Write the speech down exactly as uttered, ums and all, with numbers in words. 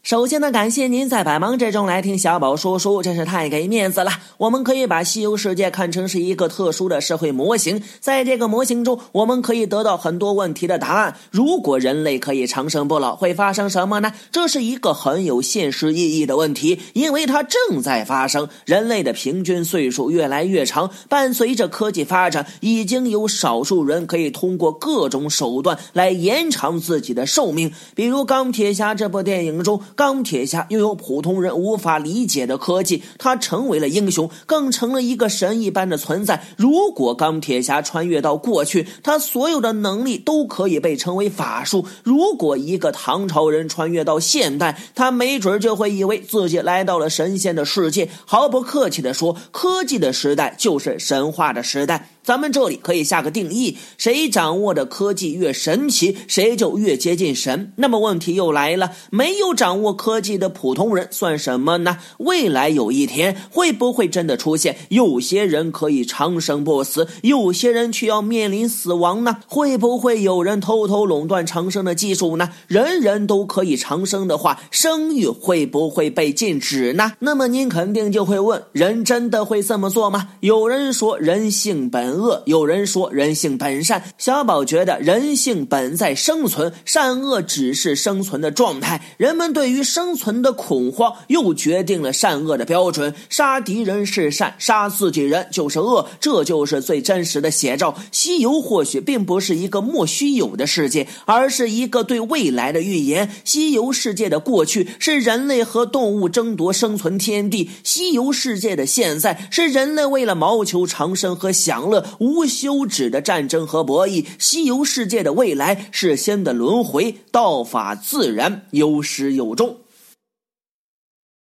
首先呢，感谢您在百忙之中来听小宝说书，真是太给面子了。我们可以把西游世界看成是一个特殊的社会模型，在这个模型中，我们可以得到很多问题的答案。如果人类可以长生不老，会发生什么呢？这是一个很有现实意义的问题，因为它正在发生。人类的平均岁数越来越长，伴随着科技发展，已经有少数人可以通过各种手段来延长自己的寿命。比如钢铁侠这部电影中，钢铁侠拥有普通人无法理解的科技，他成为了英雄，更成了一个神一般的存在。如果钢铁侠穿越到过去，他所有的能力都可以被称为法术。如果一个唐朝人穿越到现代，他没准就会以为自己来到了神仙的世界。毫不客气地说，科技的时代就是神话的时代。咱们这里可以下个定义，谁掌握的科技越神奇，谁就越接近神。那么问题又来了，没有掌握科技的普通人算什么呢？未来有一天，会不会真的出现有些人可以长生不死，有些人却要面临死亡呢？会不会有人偷偷垄断长生的技术呢？人人都可以长生的话，生育会不会被禁止呢？那么您肯定就会问，人真的会这么做吗？有人说人性本恶，有人说人性本善。小宝觉得人性本在生存，善恶只是生存的状态。人们对于生存的恐慌又决定了善恶的标准，杀敌人是善，杀自己人就是恶，这就是最真实的写照。西游或许并不是一个莫须有的世界，而是一个对未来的预言。西游世界的过去是人类和动物争夺生存天地，西游世界的现在是人类为了谋求长生和享乐无休止的战争和博弈，西游世界的未来是仙的轮回，道法自然，有始有终。